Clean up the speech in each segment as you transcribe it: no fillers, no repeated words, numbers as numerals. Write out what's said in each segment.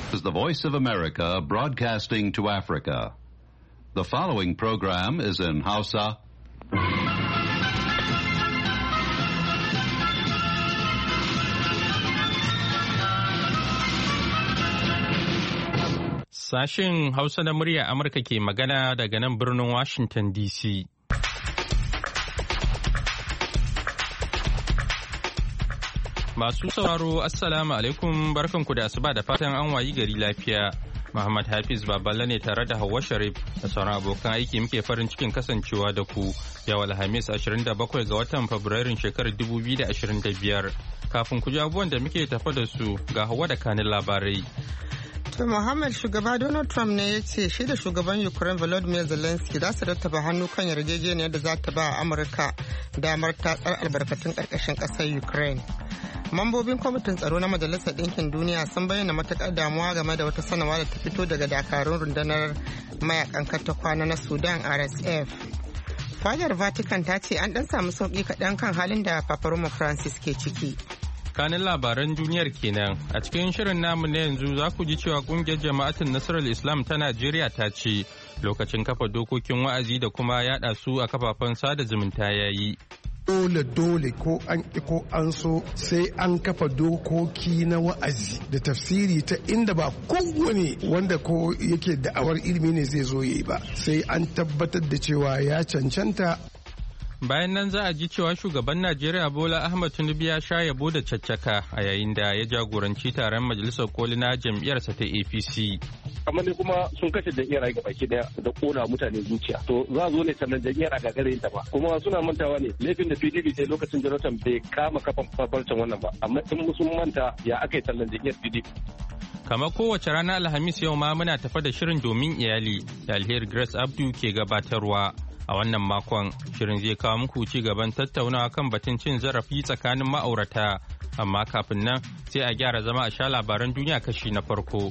is the Voice of America broadcasting to Africa. The following program is in Hausa. Sashen Hausa na murya Amurka ke magana daga nan birnin Washington DC. Masu sauraro Assalamu alaikum barkanku da asuba da fatan an wayi gari lafiya. Muhammad Hafiz Baballe ne tare da Hauwa Sharif da sauran abokan aiki muke farin cikin kasancewa da ku yau Alhamis 27 ga watan Fabrairun shekarar 2025. Kafin ku ji abubuwan da muke tafa da su ga Hauwa da kanin labarai. To Muhammad shugaba Donald Trump ne ya ce shi da shugaban Ukraine Volodymyr Zelensky za su rattaba hannu kan yarjejeniyar da za ta ba Amurka damar tatsar albarkatun ƙarƙashin ƙasar Ukraine. Mambobin kwamitin tsaro na Majalisar Ɗinkin Duniya sun bayyana matuƙar damuwa game da wata sanarwa da ta fito daga dakarun rundunar mayakan kwana na Sudan RSF. Fadar Vatican ta ce an ɗan samu sauƙi kaɗan kan halin da Papa Roma Francis ke ciki. Kanin labaran duniyar kenan a cikin shirin namu na yanzu za ku ji cewa kungiyar jama'atin nasarar Islam ta Najeriya ta ce lokacin kafa dokokin wa'azi da kuma yada su a kafafen sada zumunta yayi. Dole ko an ko an so sai an kafa dokoki na wa'azi da tafsiri ta inda ba kowane wanda ko yake da'awar ilimi ne zai zo yi ba sai an tabbatar da cewa ya cancanta. Bayan nan za a ji cewa shugaban Najeriya Bola Ahmed Tinubu ya sha yabo da caccaka a yayin da ya jagoranci taron majalisar koli na jam'iyyarsa ta APC. Amma ne kuma sun kashe jam'iyyar ga baki daya da kona mutane zuciya. To za a zo ne sannan jam'iyyar a gagare ta ba. Kuma suna mantawa ne laifin da PDP sai lokacin Jonathan bai kama kafan farfarcen wannan ba. Amma in sun manta ya aka yi tallan jam'iyyar PDP. Kamar kowace rana Alhamis yau ma muna tafa da shirin domin iyali da Alheri Grace Abdu ke gabatarwa. A wannan makon shirin zai kawo muku ci gaban tattaunawa kan batun cin zarafi tsakanin ma'aurata, amma kafin nan sai a gyara zama a sha labaran duniya kashi na farko.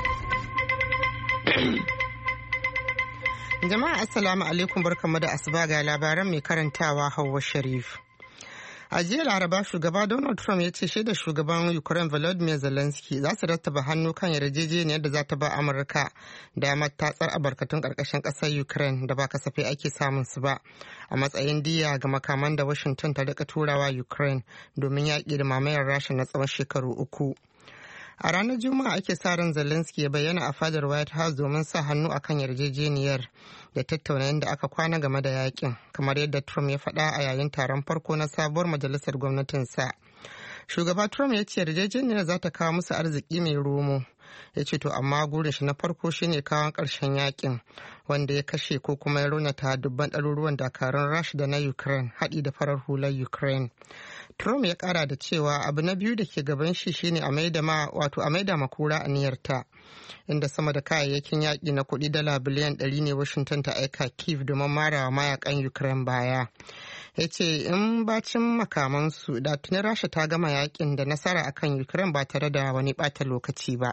Jama'a assalamu alaikum barkamu da asuba ga labaran mai karantawa Hauwa Sharif. A jiya Laraba shugaba Donald Trump ya ce shi da shugaban Ukraine Volodymyr Zelensky za su rattaba hannu kan yarjejeniyar da za ta ba Amurka damar tatsar albarkatun ƙarƙashin ƙasar Ukraine da ba kasafai ake samun su ba a matsayin diya ga makaman da Washington ta rika turawa Ukraine domin yaƙi da mamayar Rasha na tsawon shekaru 3. A ranar Juma'a ake sa ran Zelensky ya bayyana a fadar White House domin sa hannu akan yarjejeniyar da tattauna yadda aka kwana game da yakin, kamar yadda Trump ya faɗa a yayin taron farko na sabuwar majalisar gwamnatinsa. Shugaba Trump ya ce yarjejeniyar za ta kawo musu arziki mai romo. Ya ce to amma gurin shi na farko shine kawon ƙarshen yakin wanda ya kashe ko kuma ya raunata dubban ɗaruruwan dakarun Rasha da na Ukraine haɗi da farar hular Ukraine. Trump ya ƙara da cewa abu na biyu da ke gaban shi shine a maida makura aniyarta inda sama da kayayyakin yaƙi na kuɗi dala biliyan 100 ne Washington ta aika Kyiv domin marawa mayakan Ukraine baya. Ya ce in bacin makamansu da tuni Rasha ta gama yakin da nasara akan Ukraine ba tare da wani ɓata lokaci ba.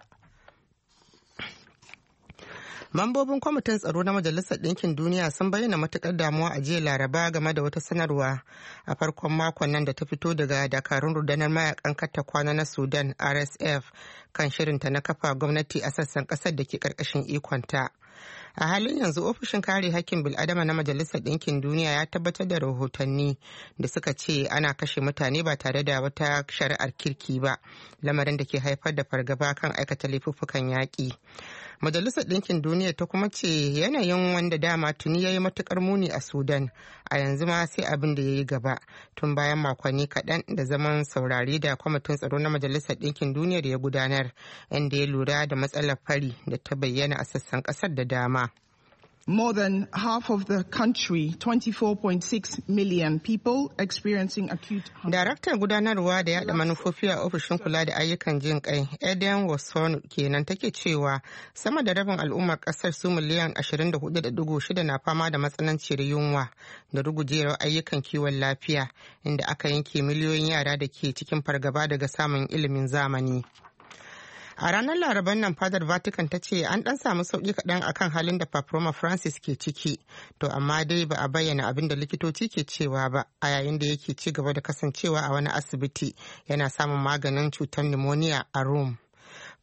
Mambobin kwamitin tsaro na Majalisar Ɗinkin Duniya sun bayyana matuƙar damuwa a jiya Laraba game da wata sanarwa a farkon makon nan da ta fito daga dakarun rundunar mayakan kwana na Sudan RSF kan shirinta na kafa gwamnati a sassan ƙasar da ke ƙarƙashin ikonta. A halin yanzu ofishin kare hakkin bil'adama na Majalisar Ɗinkin Duniya ya tabbatar da rahotanni da suka ce ana kashe mutane ba tare da wata shari'ar kirki ba, lamarin da ke haifar da fargaba kan aikata laifuffukan yaƙi. Majalisar Ɗinkin Duniya ta kuma ce yanayin wanda dama tuni ya yi matuƙar muni a Sudan a yanzu ma sai abin da ya yi gaba tun bayan makonni kaɗan da zaman saurari da kwamitin tsaro na Majalisar Ɗinkin Duniya da ya gudanar inda ya lura da matsalar fari da ta bayyana a sassan ƙasar da dama. More than half of the country, 24.6 million people experiencing acute hunger. Daraktar gudanarwa da yada manufofi a ofishin kula da ayyukan jin kai, Eden Wasson kenan take cewa sama da rabin al'ummar kasar su miliyan 24.6 na fama da matsananciyar yunwa da rugujewar ayyukan kiwon lafiya, inda aka yanke miliyoyin yara da ke cikin fargaba daga samun ilimin zamani. A ranar Laraban nan fadar Vatican ta ce an ɗan samu sauƙi kaɗan akan halin da Papa Roma Francis ke ciki, to amma dai ba a bayyana abin da likitoci ke cewa ba a yayin da yake ci gaba da kasancewa a wani asibiti yana samun maganin cutar pneumonia a Rome.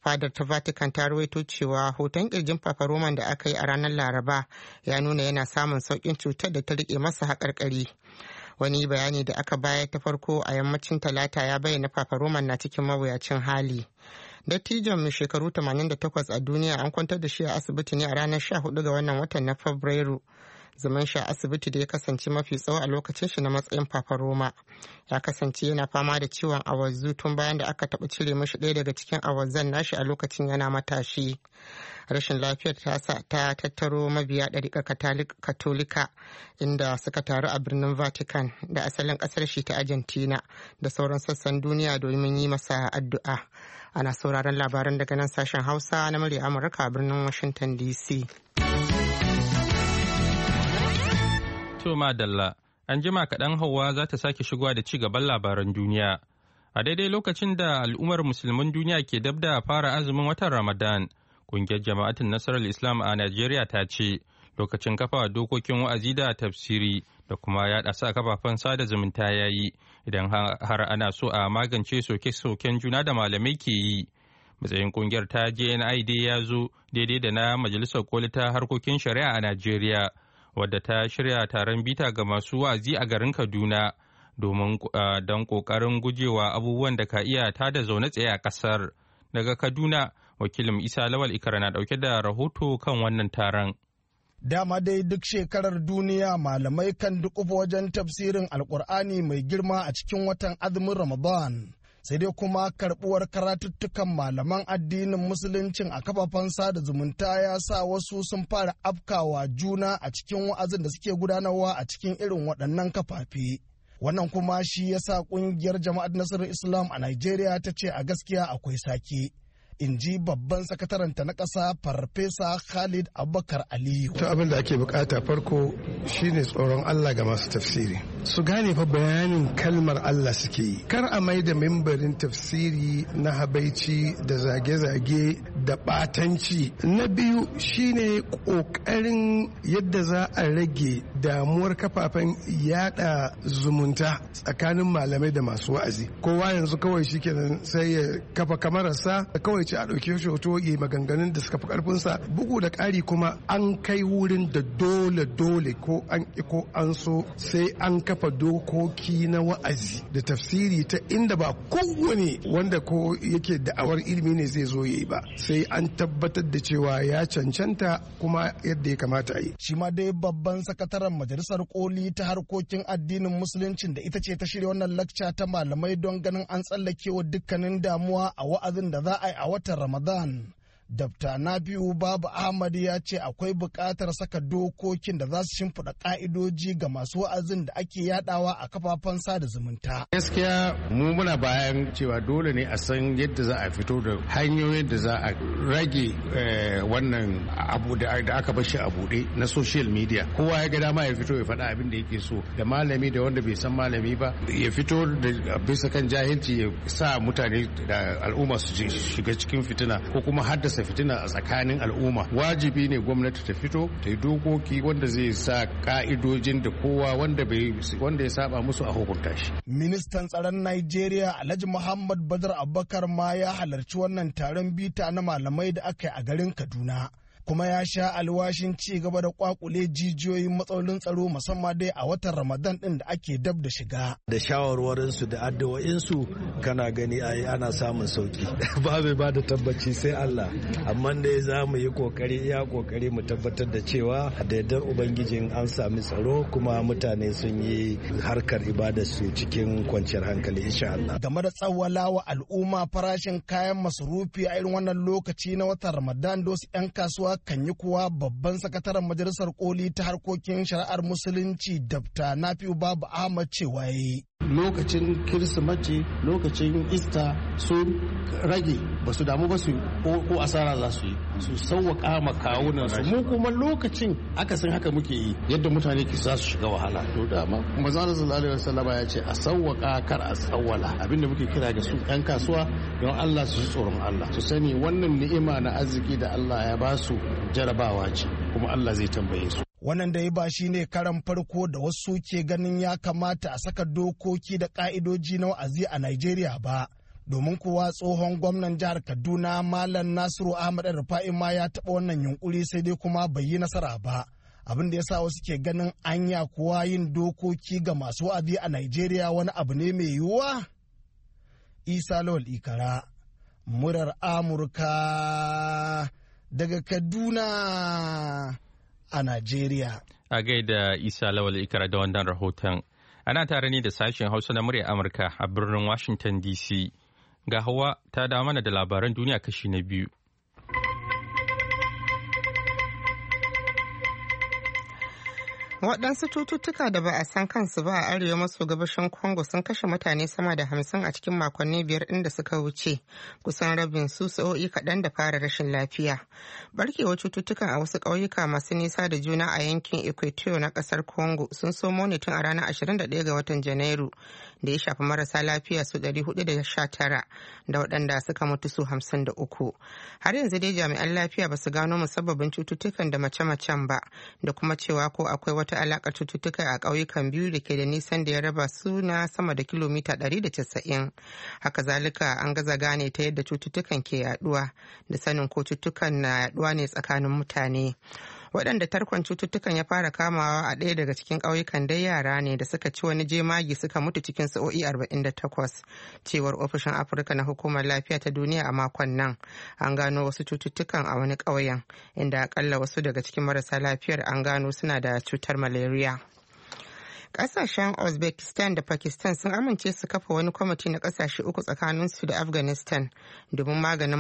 fadar ta Vatican ta rawaito cewa hoton kirjin Papa Roman da aka yi a ranar Laraba ya nuna yana samun sauƙin cutar da ta rike masa haƙarƙari. Wani bayani da aka bayar ta farko a yammacin Talata ya bayyana Papa Roman na cikin mawuyacin hali. Dattijon mai shekaru 88 a duniya an kwantar da shi a asibiti ne a ranar 14 ga wannan watan na Fabrairu. Zaman shi a asibiti da ya kasance mafi tsawo a lokacin shi na matsayin Papa Roma. Ya kasance yana fama da ciwon awazzu tun bayan da aka taɓa cire mashi ɗaya daga cikin awazzan nashi a lokacin yana matashi. Rashin lafiyar ta tattaro mabiya ɗariƙar Katolika inda suka taru a birnin Vatican da asalin ƙasar shi ta Argentina da sauran sassan duniya domin yi masa addu'a. Ana sauraron labaran daga nan sashen Hausa na murya Amurka a birnin Washington DC. To madalla, an jima kaɗan Hauwa za ta sake shigowa da ci gaban labaran duniya. A daidai lokacin da al'ummar musulmin duniya ke dab da fara azumin watan Ramadan, ƙungiyar Jama'atin Nasarar Islam a Najeriya ta ce lokacin kafa dokokin wa'azi da tafsiri da kuma yaɗa sa kafafen sada zumunta ya yi idan har ana so a magance soke-soken juna da malamai ke yi. Matsayin ƙungiyar ta JNI dai ya zo daidai da na Majalisar Koli ta harkokin shari'a a Najeriya, wadda ta shirya taron bita ga masu wa'azi a garin Kaduna domin don ƙoƙarin gujewa abubuwan da ka iya tada zaune tsaye a ƙasar. Daga Kaduna, wakilin Isa Lawal Ikara na ɗauke da rahoto kan wannan taron. Dama dai duk shekarar duniya malamai kan dukufa wajen tafsirin Alƙur'ani mai girma a cikin watan azumin Ramadan. Sai dai kuma karɓuwar karatuttukan malaman addinin musuluncin a kafafen sada zumunta ya sa wasu sun fara afkawa juna a cikin wa'azin da suke gudanarwa a cikin irin waɗannan kafafe. Wannan kuma shi ya sa ƙungiyar Jama'ar Nasarar Islam a Najeriya ta ce a gaskiya akwai sake. In ji babban sakataranta na ƙasa Farfesa Khalid Abubakar Aliyu. To abin da ake bukata farko shine tsoron Allah ga masu tafsiri. Su gane fa bayanin kalmar Allah suke yi. Kar a mai da mimbarin tafsiri na habaici da zage-zage da ɓatanci. Na biyu shine ƙoƙarin yadda za a rage damuwar kafafen yada zumunta tsakanin malamai da masu wa'azi. Kowa yanzu kawai shikenan sai ya kafa kamararsa kawai ce a ɗauke shi hoto ya maganganun da suka fi ƙarfinsa. Bugu da ƙari kuma an kai wurin da dole ko an ko an so sai an kafa dokoki na wa'azi da tafsiri ta inda ba kowane wanda ko yake da'awar ilimi ne zai zo yi ba, sai an tabbatar da cewa ya cancanta kuma yadda ya kamata a yi. Shi ma dai babban sakataren Majalisar Koli ta harkokin addinin musuluncin da ita ce ta shirya wannan lakca ta malamai don ganin an tsallakewa dukkanin damuwa a wa'azin da za a yi a watan Ramadan. Dr. Nabiu Babu Ahmad ya ce akwai buƙatar saka dokokin da za su shimfiɗa ƙa'idoji ga masu wa'azin da ake yadawa a kafafen sada zumunta. Gaskiya mu muna bayan cewa dole ne a san yadda za a fito da hanyoyin da za a rage wannan abu da aka bar shi a buɗe na social media. Kowa ya ga dama ya fito ya faɗa abin da yake so, da malami da wanda bai san malami ba ya fito da bisa kan jahilci ya sa mutane da al'umma su shiga cikin fitina ko kuma haddasa fitina a tsakanin al'umma. Wajibi ne gwamnati ta fito ta yi dokoki wanda zai sa ka'idojin da kowa wanda ya saba musu a hukunta shi. Ministan tsaron Najeriya Alhaji Muhammad Badar Abubakar ma ya halarci wannan taron bita na malamai da aka yi a garin Kaduna. Kuma ya sha alwashin ci gaba da kwakule jijiyoyin matsalolin tsaro musamman dai a watan Ramadan din da ake dab da shiga. Da shawarwarinsu da addu'o'insu kana gani ana samun sauki. Ba mai ba da tabbaci sai Allah. Amma dai za mu yi kokari mu tabbatar da cewa da yardar Ubangijin an sami tsaro kuma mutane sun yi harkar ibadarsu cikin kwanciyar hankali insha Allah. Game da tsawwalawa al'umma farashin kayan masarufi a irin wannan lokaci na watan Ramadan da wasu 'yan kasuwa kan yi kuwa babban sakataren Majalisar Koli ta harkokin shari'ar musulunci Dr. Nafiu Babu Ahmad cewa yayi. Lokacin Kirsimeti, lokacin Ista sun rage ba su damu ba su ko asara za su yi su sauwaƙa ma kawunan su. Mu kuma lokacin akasin haka muke yi yadda mutane ke za su shiga wahala. To dama manzon sallallahu alaihi wasallam ya ce a sauwaƙa kar a tsawwala. Abinda muke kira ga su 'yan kasuwa don Allah su ji tsoron Allah. Su sani wannan ni'ima na arziki da Allah ya ba su jarabawa ce kuma Allah zai tambaye su. Wannan da ba shi ne karan farko da wasu ke ganin ya kamata a saka dokoki da ka'idoji na wa'azi a Najeriya ba. domin kuwa tsohon gwamnan jihar Kaduna Malam Nasiru Ahmad Rufa'i ma ya taɓa wannan yunkuri sai dai kuma bai yi nasara ba. Abin da ya sa wasu ke ganin anya kuwa yin dokoki ga masu wa'azi a Najeriya wani abu ne mai yiwuwa? Isa Lawal Ikara, murar Amurka daga Kaduna a Najeriya. A gaida Isa Lawal Ikara da wannan rahoton. Ana tare ne da sashen Hausa na muryar Amurka a birnin Washington DC. Ga Hawa ta dawo mana da labaran duniya kashi na biyu. Waɗansu cututtuka da ba a san kansu ba a arewa maso gabashin Congo sun kashe mutane sama da 50 a cikin makonni 5 ɗin da suka wuce, kusan rabin su sa'o'i kaɗan da fara rashin lafiya. Barkewar cututtukan a wasu ƙauyuka masu nisa da juna a yankin Equatorial na ƙasar Congo sun somo ne tun a ranar 21 ga watan Janairu, da ya shafi marasa lafiya su 419 da waɗanda suka mutu su 53. Har yanzu dai jami'an lafiya ba su gano musabbabin cututtukan da mace-macen ba, da kuma cewa ko akwai wata alaƙar cututtuka a ƙauyukan biyu da ke da nisan da ya raba su na sama da kilomita 190. Haka zalika an gaza gane ta yadda cututtukan ke yaduwa da sanin ko cututtukan na yaduwa ne tsakanin mutane. Waɗanda tarkon cututtukan ya fara kamawa a ɗaya daga cikin ƙauyukan dai yara ne da suka ci wani jemagi suka mutu cikin sa'o'i 48, cewar ofishin Afirka na Hukumar Lafiya ta Duniya a makon nan. An gano wasu cututtukan a wani ƙauyen, inda akalla wasu daga cikin marasa lafiyar an gano suna da cutar malaria. Kasashen Uzbekistan da Pakistan sun amince su kafa wani kwamiti na kasashe uku tsakaninsu da Afghanistan domin maganin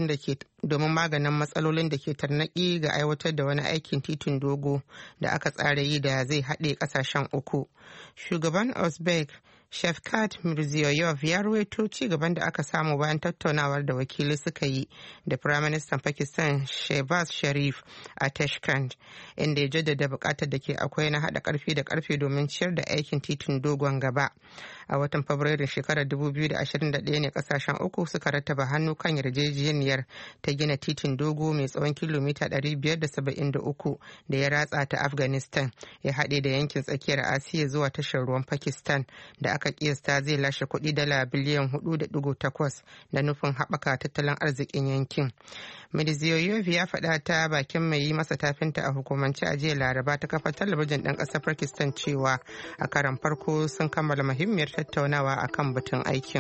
matsalolin da ke tarnaki ga aiwatar da wani aikin titin dogo da aka tsara yi da zai haɗe kasashen uku. Shugaban Uzbek Shavkat Mirziyoyev ya ruwaito ci gaban da aka samu bayan tattaunawar da wakilai suka yi da Firaministan Pakistan Shehbaz Sharif a Tashkent, inda ya jaddada bukatar da ke akwai na haɗa ƙarfi da ƙarfe domin ciyar da aikin titin dogon gaba. A watan Fabrairun shekarar 2021 ne kasashen uku suka rattaba hannu kan yarjejeniyar ta gina titin dogo mai tsawon kilomita 573 da ya ratsa ta Afghanistan, ya haɗe da yankin tsakiyar Asiya zuwa tashar ruwan Pakistan, da aka kiyasta zai lashe kuɗi dala biliyan 4.8 da nufin haɓaka tattalin arzikin yankin. Mirziyoyev ya faɗa ta bakin mai yi masa tafinta a hukumance a jiya Laraba ta kafar talabijin ɗan ƙasar Pakistan cewa a karan farko sun kammala muhimmiyar tattaunawa a kan batun aikin.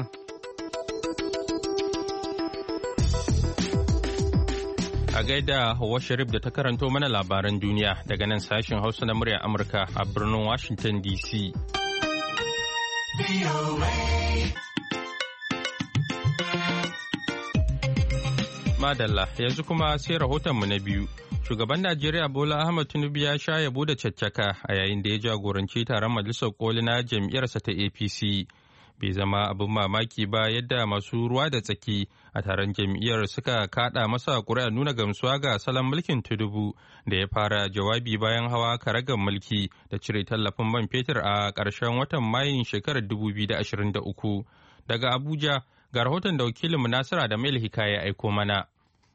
A gaida Hauwa Sharif da ta karanto mana labaran duniya daga nan sashen Hausa na muryar Amurka a birnin Washington DC. Madalla, yanzu kuma sai rahotonmu na biyu. Shugaban Najeriya Bola Ahmed Tinubu ya sha yabo da caccaka a yayin da ya jagoranci taron majalisar koli na jam'iyyarsa ta APC. Bai zama abin mamaki ba yadda masu ruwa da tsaki a taron jam'iyyar suka kada masa ƙuri'a nuna gamsuwa ga salon mulkin Tinubu da ya fara jawabi bayan hawa karagar mulki da cire tallafin man fetur a ƙarshen watan Mayun shekarar 2023. Daga Abuja, ga rahoton da wakilinmu Nasira da Mail Hikaya aiko mana.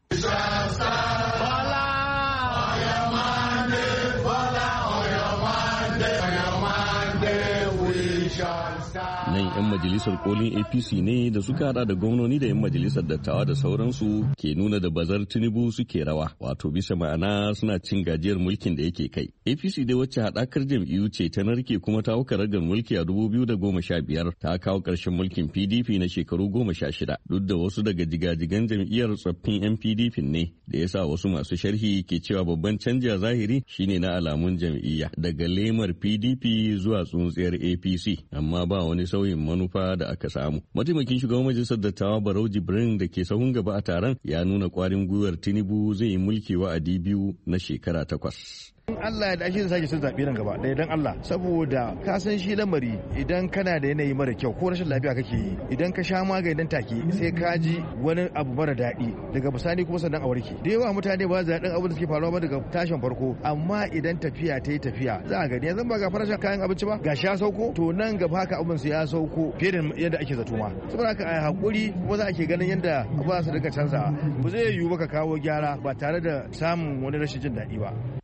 Nan 'yan majalisar kolin APC ne da suka hada da gwamnoni da 'yan majalisar dattawa da sauransu ke nuna da bazar Tinubu suke rawa, wato bisa ma'ana suna cin gajiyar mulkin da yake kai. APC dai wacce haɗakar jam'iyyu ce ta narke kuma ta hauka ragar mulki a 2015 ta kawo ƙarshen mulkin PDP na shekaru 16, duk da wasu daga jigajigan jam'iyyar tsoffin 'yan PDP ne, da ya sa wasu masu sharhi ke cewa babban canji a zahiri shine na alamun jam'iyya daga lemar PDP zuwa tsuntsiyar APC, amma ba wani sauyin manufa da aka samu. Mataimakin shugaban majalisar dattawa Barau Jibrin da ke sahun gaba a taron ya nuna kwarin gwiwar Tinubu zai yi mulki wa'adi biyu na shekara 8. Allah ya dace da sake son zaɓe nan gaba ɗaya don Allah, saboda ka san shi lamari idan kana da yanayi mara kyau ko rashin lafiya kake yi, idan ka sha magani dan take sai ka ji wani abu mara daɗi daga bisani kuma sannan a warke. Da yawa mutane ba za daɗin abu da suke faruwa ba daga tashin farko, amma idan tafiya ta yi tafiya za a gani yanzu ba ga farashin kayan abinci ba ga sha sauko, to nan gaba haka abin su ya sauko fiye da yadda ake zato ma. Saboda haka a hakuri kuma za a ke ganin yadda abuwa su rika canzawa. Ba zai yiwu ba ka kawo gyara ba tare da samun wani rashin jin daɗi ba.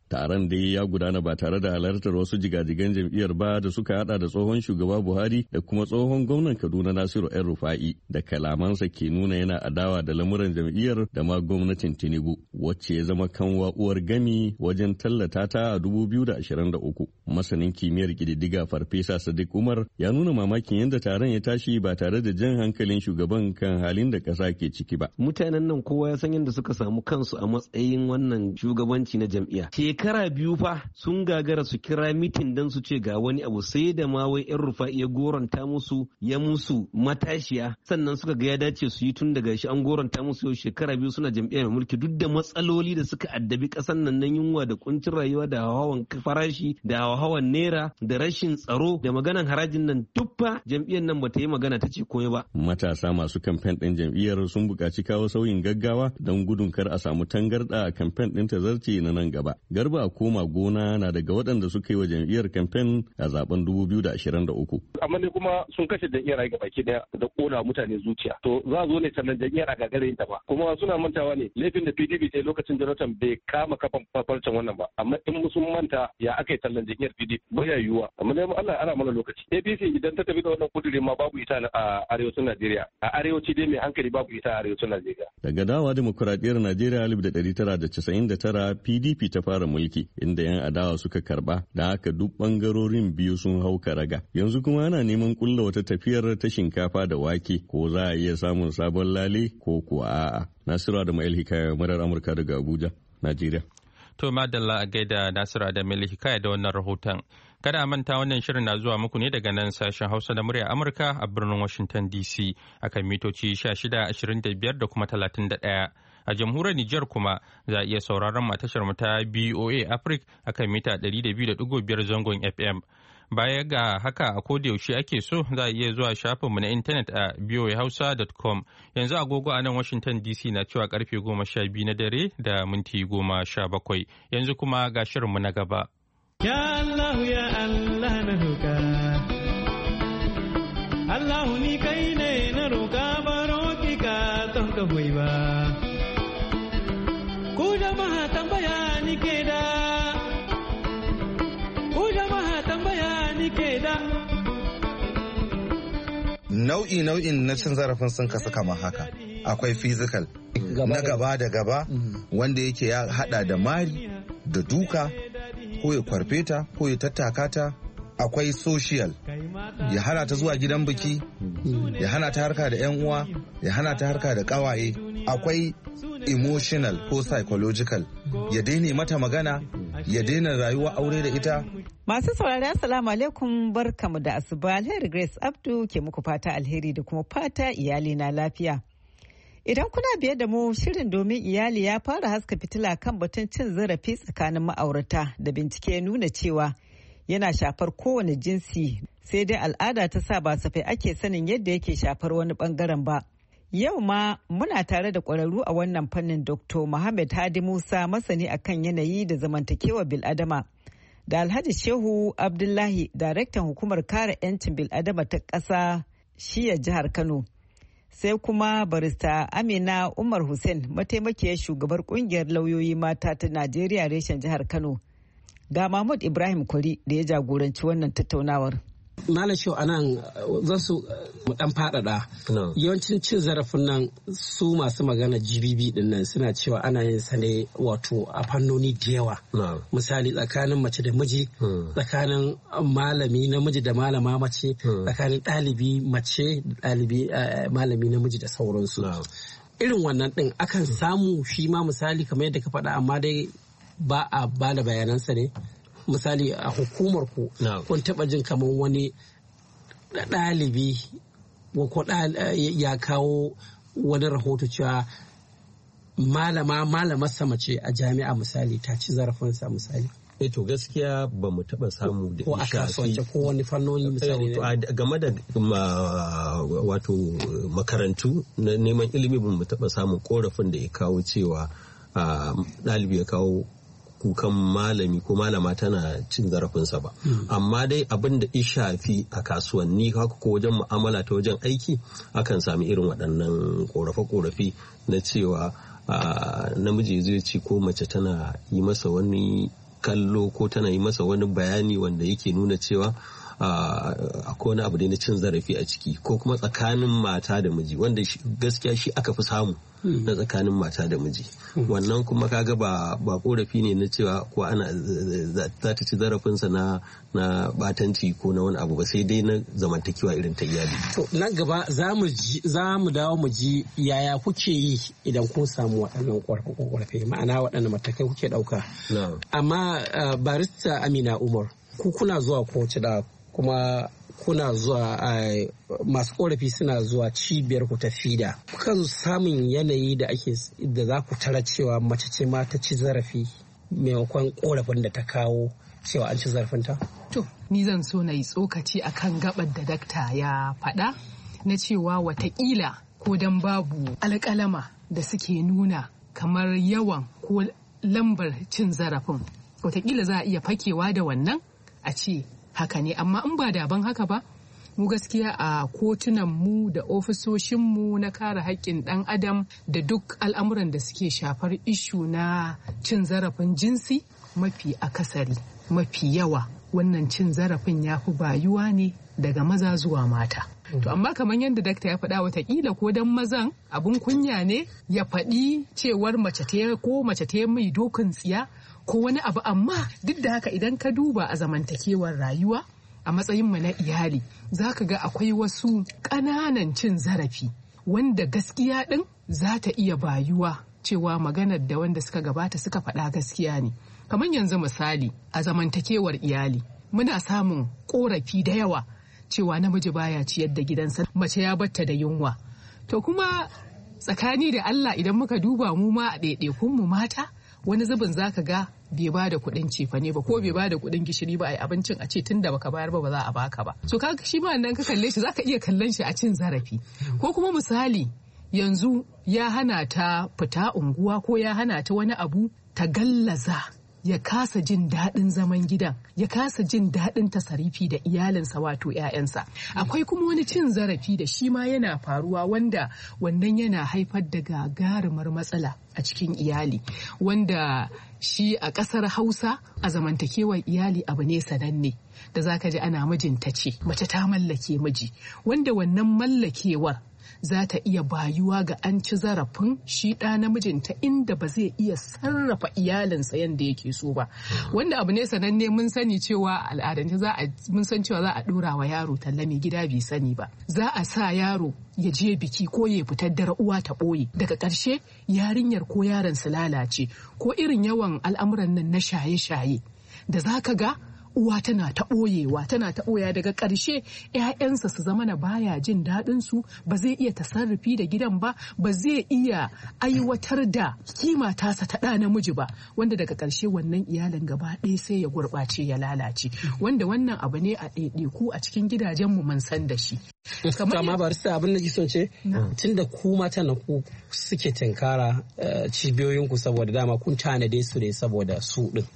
Taron dai ya gudana ba tare da halartar wasu jigajigan jam'iyyar ba da suka hada da tsohon shugaba Buhari da kuma tsohon gwamnan Kaduna Nasiru ‘yan Rufa'i da kalamansa ke nuna yana adawa da lamuran jam'iyyar da ma gwamnatin Tinubu wacce ya zama kanwa uwar gami wajen tallata ta a 2023. Masanin kimiyyar ƙididdiga Farfesa Sadiq Umar ya nuna mamakin yadda taron ya tashi ba tare da jan hankalin shugaban kan halin da ƙasa ke ciki ba. Mutanen nan kowa ya san yadda suka samu kansu a matsayin wannan shugabanci na jam'iyya. Shekara biyu fa sun gagara su kira mitin don su ce ga wani abu sai da ma wai ‘yan Rufa'i ya goranta musu ya musu matashiya sannan suka ga ya dace su yi tun daga shi an goranta musu yau shekara biyu suna jam'iyyar mai mulki duk da matsaloli da suka addabi ƙasar nan na yunwa da kuncin rayuwa da hawan farashi da hawan naira da rashin tsaro da maganan harajin nan duk fa jam'iyyar nan bata yi magana ta ce komai ba. Matasa masu kamfen ɗin jam'iyyar sun buƙaci kawo sauyin gaggawa don gudun kar a samu tangarɗa a kamfen ɗin tazarci na nan gaba. Garba Koma Gona na daga waɗanda suka yi wa jam'iyyar kamfen a zaben 2023. Amma ne kuma sun kashe jam'iyyar ga baki daya da kona mutane zuciya. To za zo ne sannan jam'iyyar a gagare ta ba. Kuma suna mantawa ne laifin da PDP sai lokacin Jonathan bai kama kafan farcen wannan ba. Amma in sun manta ya aka yi tallan jam'iyyar PDP baya yiwuwa. Amma ne Allah ana mana lokaci. APC idan ta tafi da wannan kuduri ma babu ita a arewacin Najeriya. A arewaci dai mai hankali babu ita a arewacin Najeriya. Daga dawa demokuraɗiyyar Najeriya 1999 PDP ta fara mulki inda 'yan adawa suka karba da haka duk bangarorin biyu sun hau karaga. Yanzu kuma ana neman kulla wata tafiyar ta shinkafa da wake ko za a iya samun sabon lale ko kuwa a'a. Nasiru da Ma'il Hikaya murar Amurka daga Abuja, Najeriya. To madalla a gaida Nasiru da Ma'il Hikaya da wannan rahoton. Kada a manta wannan shirin na zuwa muku ne daga nan sashen Hausa da murya Amurka a birnin Washington DC akan mitoci 1625 da kuma 31. A jamhuriyar Nijar kuma za a iya sauraron tashar mu ta BOA Africa akan mita 200.5 zangon FM. Baya ga haka a koda yaushe ake so za a iya zuwa shafinmu na intanet a boahausa.com. Yanzu agogo a nan Washington DC na cewa karfe 12 na dare da minti 17. Yanzu kuma ga shirinmu na gaba. Ya Allah ya Allah na roƙa. Allah ni kai ne na roƙa baro ki ka ton ka hoyi ba. Ku jama'a tambaya ni ke da. Ku jama'a tambaya ni ke da. Nau'in na cin zarafin sun kasu kamar haka. Akwai physical na gaba da gaba wanda yake ya hada da mari da duka ko ya kwarfe ta ko ya tattaka ta. Akwai social ya hana ta zuwa gidan biki, ya hana ta harka da 'yan uwa, ya hana ta harka da kawaye. Akwai emotional ko psychological ya daina mata magana, ya daina rayuwa aure da ita. Masu saurari assalamu alaikum, barkamu da asuba. Alheri Grace Abdu ke muku fata alheri da kuma fata iyali na lafiya. Idan kuna biye da mu, shirin domin iyali ya fara haska fitila kan batun cin zarafi tsakanin ma'aurata da bincike ya nuna cewa yana shafar kowane jinsi, sai dai al'ada ta sa ba safai ake sanin yadda yake shafar wani bangaren ba. Yau ma muna tare da ƙwararru a wannan fannin Dr. Muhammad Hadi Musa, masani akan yanayi da zamantakewa bil'adama, da Alhaji Shehu Abdullahi, daraktan hukumar kare 'yancin bil'adama ta ƙasa shiya jihar Kano. Sai kuma barista Amina Umar Hussein, mataimakiyar shugabar kungiyar lauyoyi mata ta Najeriya reshen jihar Kano. Ga Mahmud Ibrahim Kwari da ya jagoranci wannan tattaunawar. Malam Shehu anan zan su dan faɗaɗa. Yawancin cin zarafin nan su masu magana GBB din nan suna cewa ana yin sa ne wato a fannoni da yawa. Misali tsakanin mace da miji, tsakanin malami namiji da malama mace, tsakanin ɗalibi mace da ɗalibi malami namiji da sauransu. Irin wannan din akan samu shi ma misali kamar yadda ka faɗa, amma dai ba a ba da bayanansa ne. Misali a hukumar ku kun taba jin kamar wani ɗalibi ko ya kawo wani rahoto cewa malamar mace a jami'a misali ta ci zarafinsa misali? To gaskiya ba mu taba samu da ko a kasuwanci ko wani fannoni misali game da wato makarantu na neman ilimi ba mu taba samun korafin da ya kawo cewa ɗalibi ya kawo kukan malami ko malama tana cin zarafinsa ba. Amma dai abin da ya shafi a kasuwanni haka ko wajen mu'amala ta wajen aiki akan sami irin waɗannan ƙorafe na cewa namiji zai ci ko mace tana yi masa wani kallo ko tana yi masa wani bayani wanda yake nuna cewa akwai wani abu da na cin zarafi a ciki, ko kuma tsakanin mata da miji, wanda gaskiya shi aka fi samu na tsakanin mata da miji. Wannan kuma kaga ba korafi ne na cewa ko ana za ta ci zarafinsa na batanci ko na wani abu ba, sai dai na zamantakewa irin ta iyali. To nan gaba za mu dawo mu ji yaya kuke yi idan kun samu waɗannan ƙorafe, ma'ana waɗannan matakai kuke ɗauka. Amma barista Amina Umar, ku kuna zuwa kowace da kuma kuna zuwa masu korafi suna zuwa cibiyar ku ta FIDA, kan samun yanayi da za ku tara cewa mace ce ma ta ci zarafi maimakon korafin da ta kawo cewa an ci zarafinta? To, ni zan so na yi tsokaci akan gabar da dakta ya faɗa na cewa watakila ko dan babu alƙalama da suke nuna kamar yawan ko lambar cin zarafin, watakila za a iya fakewa da wannan a ce haka ne, amma in ba daban haka ba, mu gaskiya a kotunan mu da ofisoshin mu na kare haƙƙin ɗan adam da duk al'amuran da suke shafar ishu na cin zarafin jinsi, mafi akasari mafi yawa wannan cin zarafin ya fi bayuwa ne daga maza zuwa mata. To amma kamar yadda dakta ya faɗa, watakila ko dan mazan abun kunya ne ya faɗi cewar mace ta mai dokin tsiya ko wani abu, amma duk da haka idan ka duba a zamantakewar rayuwa a matsayinmu na iyali, za ka ga akwai wasu ƙananan cin zarafi wanda gaskiya ɗin za ta iya bayuwa cewa maganar da wanda suka gabata suka faɗa gaskiya ne. Kamar yanzu misali a zamantakewar iyali muna samun ƙorafi da yawa cewa namiji baya ciyar da gidansa, mace ya batta da yunwa. To kuma tsakani da Allah idan muka duba mu ma a ɗaiɗaikun mu mata, wani zubin zaka ga bai ba da kuɗin cefane ba ko bai ba da kuɗin gishiri ba a yi abincin a ce tun da baka bayar ba za a baka ba. So kaga shi ma nan ka kalle shi zaka iya kallon shi a cin zarafi. Ko kuma misali yanzu ya hana ta fita unguwa ko ya hana ta wani abu, ta gallaza ya kasa jin daɗin zaman gidan, ya kasa jin daɗin tasarifi da iyalinsa wato 'ya'yansa. Akwai kuma wani cin zarafi da shi ma yana faruwa wanda wannan yana haifar da gagarumar matsala a cikin iyali, wanda shi a ƙasar Hausa a zamantakewar iyali abu ne sananne da zaka ji ana mijinta ce, mace ta mallake miji, wanda wannan mallakewar za ta iya bayuwa ga an ci zarafin shi ɗa namijinta inda ba zai iya sarrafa iyalinsa yadda yake so ba, wanda abu ne sananne. Mun sani cewa al'adance mun san cewa za a ɗora wa yaro talla mai gida bai sani ba, za a sa yaro ya je biki ko ya fitar da uwa ta ɓoye, daga ƙarshe yarinyar ko yaron su lalace, ko irin yawan al'amuran nan na shaye-shaye da za ka ga uwa tana ta ɓoyewa daga ƙarshe 'ya'yansa su zama na baya jin daɗin su, ba zai iya tasarrufi da gidan ba, ba zai iya aiwatar da kima tasa ta ɗa namiji ba, wanda daga ƙarshe wannan iyalin gaba ɗaya sai ya gurɓace ya lalace, wanda wannan abu ne a ɗaiɗaiku a cikin gidajenmu mun san da shi. Kama barista abin da son ce tun da ku mata na ku suke tinkara cibiyoyinku saboda dama kun tanade su ne saboda su ɗin.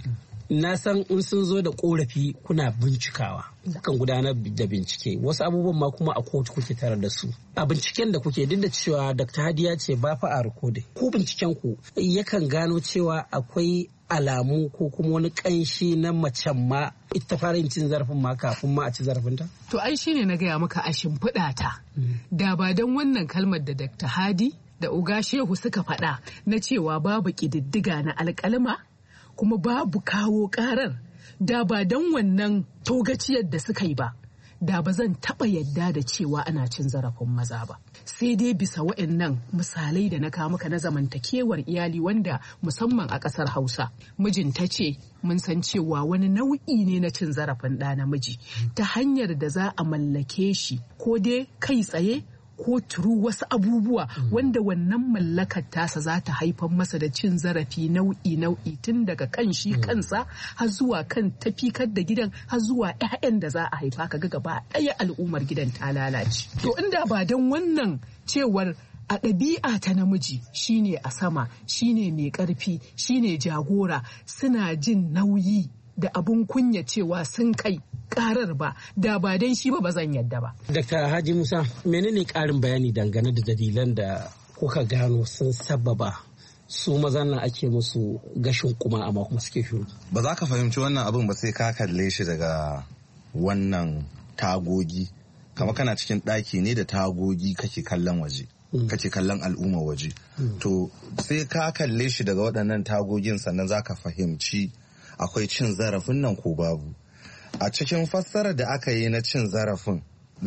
Na san in sun zo da korafi kuna bincikawa, kan gudanar da bincike, wasu abubuwan ma kuma a kotu kuke tare da su. A binciken da kuke, duk da cewa Dr. Hadiya ce ba fa a rikodin, ku binciken ku yakan gano cewa akwai alamu ko kuma wani kanshi na macen ma ita fara yin cin zarafin ma kafin ma a ci zarafinta? To ai shine na gaya maka a shimfiɗa ta. Da ba don wannan kalmar da Dr. Hadi da Uga Shehu suka faɗa na cewa babu ƙididdiga na alƙalma kuma babu kawo karar, da ba don wannan togaciyar da suka yi ba, da ba zan taɓa yadda da cewa ana cin zarafin maza ba. Sai dai bisa waɗannan misalai da na kawo maka na zamantakewar iyali, wanda musamman a ƙasar Hausa mijinta ce mun san cewa wani nau'i ne na cin zarafin ɗa namiji ta hanyar da za a mallake shi ko dai kai tsaye ko turu wasu abubuwa wanda wannan mallakar tasa za ta haifar masa da cin zarafi nau'i tun daga kan shi kansa har zuwa kan tafikar da gidan har zuwa 'ya'yan da za a haifa, kaga gaba ɗaya al'ummar gidan ta lalace. To inda ba don wannan cewar a ɗabi'a ta namiji shine a sama, shine mai ƙarfi, shine jagora, suna jin nauyi da abun kunya cewa sun kai karar ba, da ba dan shi ba zan yadda ba. Dr. Haji Musa, menene ƙarin bayani dangane da dalilan da kuka gano sun sababa su mazan nan ake musu gashin kuma amma kuma suke shiru. Ba za ka fahimci wannan abin ba sai ka kalle shi daga wannan tagogi, kama kana cikin ɗaki ne da tagogi kake kallon waje, kake kallon al'umma waje. To sai ka kalle shi daga waɗannan tagogin sannan za ka fahimci akwai cin zarafin nan ko babu. A cikin fassarar da aka yi na cin zarafin,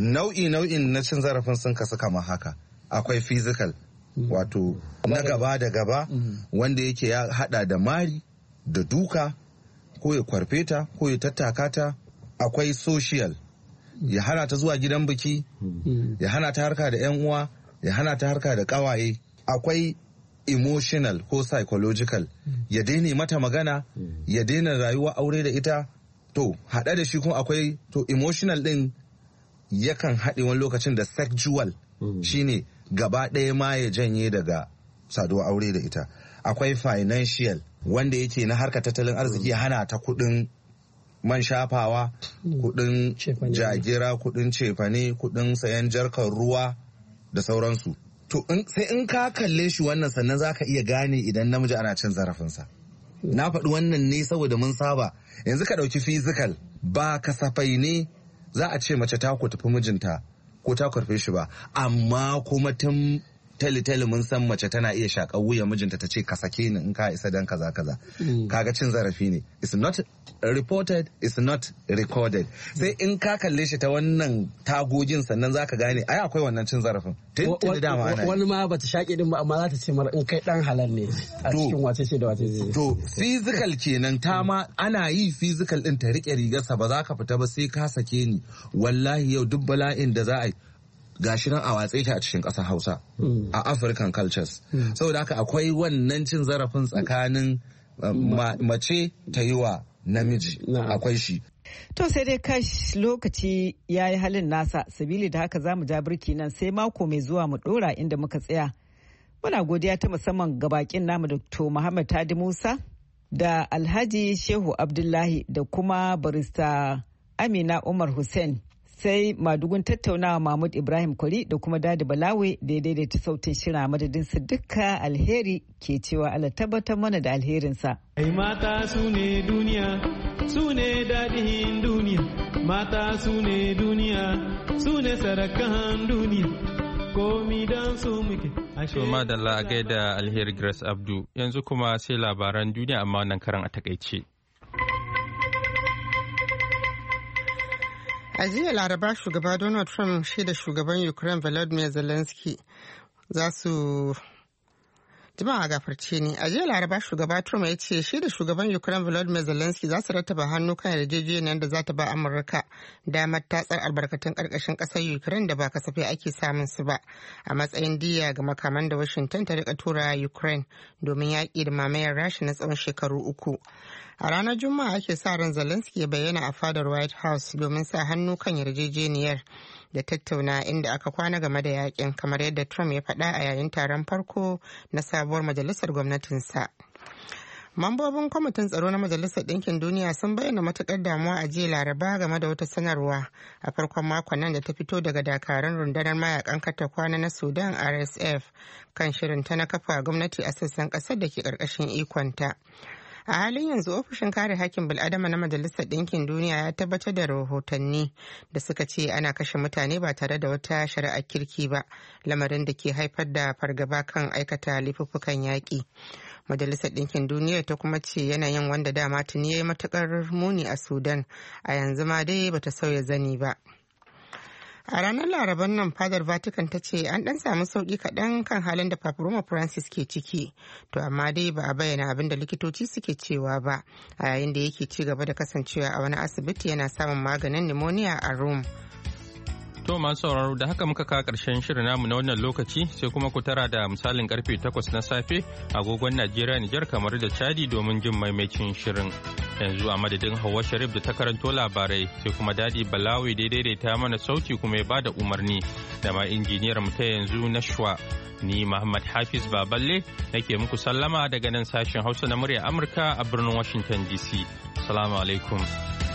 nau'in na cin zarafin sun kasu kamar haka. Akwai physical, wato na gaba da gaba, wanda yake ya hada da mari da duka ko ya kwarfeta ko ya tattaka ta. Akwai social, ya hana ta zuwa gidan biki, ya hana ta harka da 'yan uwa, ya hana ta harka da kawaye. Akwai emotional ko psychological, ya daina mata magana, ya daina rayuwa aure da ita. To haɗe da shi kuma akwai to emotional ɗin yakan haɗe wani lokacin da sexual, shine gaba ɗaya ma ya janye daga saduwa aure da ita. Akwai financial, wanda yake na harkar tattalin arziki, ya hana ta kuɗin man shafawa, kuɗin jagira, kuɗin cefane, kuɗin sayan jarkar ruwa da sauransu. To sai in ka kalle shi wannan sannan za ka iya gane idan namiji ana cin zarafinsa. Na faɗi wannan ne saboda mun saba. Yanzu ka ɗauki physical, ba kasafai ne za a ce mace ta tafi mijinta ko ta kwarfe shi ba, amma kuma tun tali mun san mace tana iya shaƙar wuya mijinta ta ce ka sake ni in ka isa dan kaza kaza. Kaga cin zarafi ne. It's not reported, it's not recorded. Sai in ka kalle shi ta wannan tagogin sannan zaka gane ai akwai wannan cin zarafin. Tun dama ana wani ma bata shaƙe din ba amma za ta ce mara in kai dan halal ne a cikin wace ce da wace ce. To physical kenan, ta ma ana yi physical din ta rike rigarsa ba za ka fita ba sai ka sake ni. Wallahi yau duk bala'in da za a yi gashi nan a watse ta a cikin ƙasar Hausa, a African cultures. Saboda haka akwai wannan cin zarafin tsakanin mace ta yi wa namiji, akwai shi. To sai dai kash lokaci ya yi halin nasa, sabili da haka za mu ja birki nan sai mako mai zuwa mu ɗora inda muka tsaya. Muna godiya ta musamman ga bakin namu Dr. Muhammad Tadi Musa da Alhaji Shehu Abdullahi da kuma barista Amina Umar Hussein. Sai madugun tattaunawa Mahmud Ibrahim Kwari da kuma Dadi Balawe da ya daidaita sautin shirin madadin su dukka alheri ke cewa Allah tabbatar mana da alherinsa. Ai mata su ne duniya, su ne daɗin duniya, mata su ne duniya, su ne sarakan duniya, komi don su muke. To madalla a gaida alheri Grace Abdu, yanzu kuma sai labaran duniya amma wannan karan a takaice. A jiya Laraba shugaba Donald Trump shi da shugaban Ukraine Volodymyr Zelensky za su jama'a gafarce ne. A jiya Laraba shugaba Trump ya ce shi da shugaban Ukraine Volodymyr Zelensky za su rattaba hannu kan yarjejeniyar da za ta ba Amurka damar tatsar albarkatun karkashin kasar Ukraine da ba kasafai ake samun su ba a matsayin diya ga makaman da Washington ta rika tura Ukraine domin yaƙi da mamayar Rasha na tsawon shekaru 3. A ranar Juma'a ake sa ran Zelensky ya bayyana a fadar White House domin sa hannu kan yarjejeniyar da tattauna inda aka kwana game da yakin, kamar yadda Trump ya faɗa a yayin taron farko na sabuwar majalisar gwamnatinsa. Mambobin kwamitin tsaro na Majalisar Ɗinkin Duniya sun bayyana matuƙar damuwa a jiya Laraba game da wata sanarwa a farkon makon nan da ta fito daga dakarun rundunar mayakan katakwana na Sudan RSF kan shirin ta na kafa gwamnati a sassan ƙasar da ke ƙarƙashin ikonta. A halin yanzu ofishin kare hakkin bil'adama na Majalisar Ɗinkin Duniya ya tabbatar da rahotanni da suka ce ana kashe mutane ba tare da wata shari'ar kirki ba, lamarin da ke haifar da fargaba kan aikata laifuffukan yaƙi. Majalisar Ɗinkin Duniya ta kuma ce yanayin wanda dama tuni ya yi matuƙar muni a Sudan a yanzu ma dai bata sauya zani ba. A ranar Laraban nan fadar Vatican ta ce an ɗan samu sauƙi kaɗan kan halin da Papa Roma Francis ke ciki, to amma dai ba a bayyana abin da likitoci suke cewa ba a yayin da yake ci gaba da kasancewa a wani asibiti yana samun maganin pneumonia a Rome. To masu sauraro da haka muka kawo ƙarshen shirin namu na wannan lokaci sai kuma ku tara da misalin karfe 8 na safe agogon Najeriya Nijar kamar da Chadi domin jin maimacin shirin. Yanzu a madadin Hauwa Sharif da ta karanto labarai sai kuma Dadi Balawi da daidaita mana sauti kuma ya bada umarni da ma injiniyar mu ta yanzu Nashwa. Ni Muhammad Hafiz Baballe nake muku sallama daga nan sashen Hausa na murya Amurka a birnin Washington DC. Assalamu alaikum.